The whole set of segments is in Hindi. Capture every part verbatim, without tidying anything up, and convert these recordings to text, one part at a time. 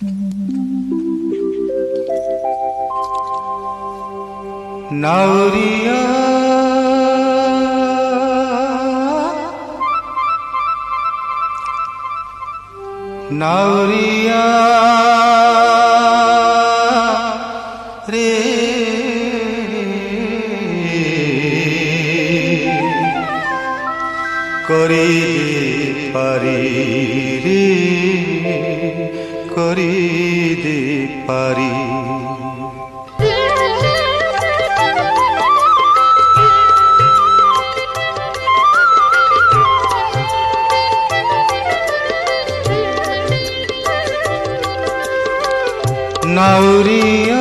नाउरिया नाउरिया रे करी दे पारी रे करी दे पारी नाउरिया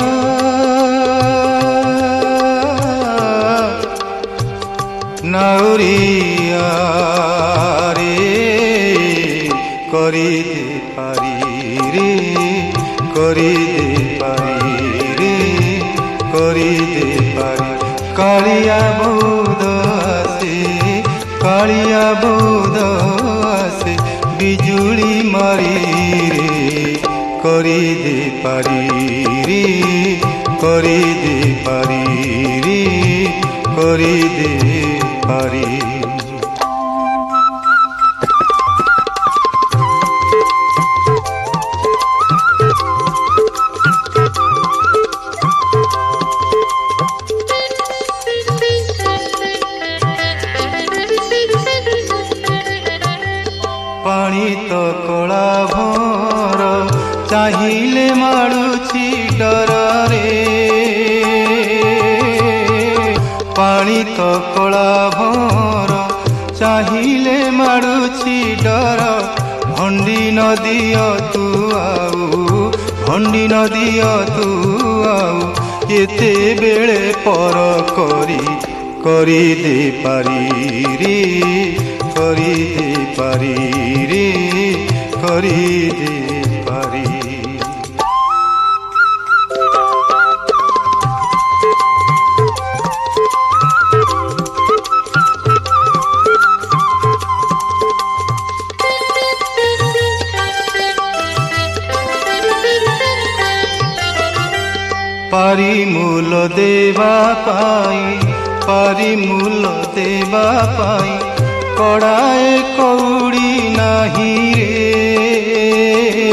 नाउरिया रे करी दे पारी रे करी दे पारी रे करी दे पारी कालिया बौद आसे कालिया बौद आसे बिजुली मारी रे करी दे पारी रे करी दे पारी रे करी दे पारी पानी तो कला भर चाहिले माड़ुची डर रे पानी तो कला भर चाहिले माड़ुची डर भंडी नदी तू आउ भंडी नदी तू आउ केते बेले पर करी करी दे पारी रे करी दे पारी रे करी दे पारी पारी मूल देवा पाई पारी मूल देवा पाई कड़ाए कौड़ी नाही रे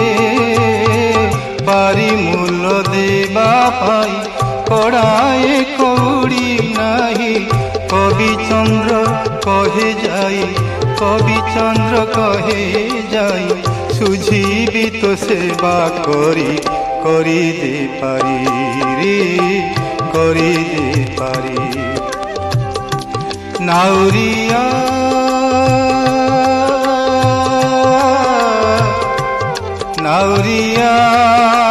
पारी मूल देवा पाई कड़ाए कौड़ी नाही कवि चंद्र कहे जाई कवि चंद्र कहे जाई सुझीबी तो सेवा करी करी दे पारी रे करी दे पारी नाउरिया नाउरिया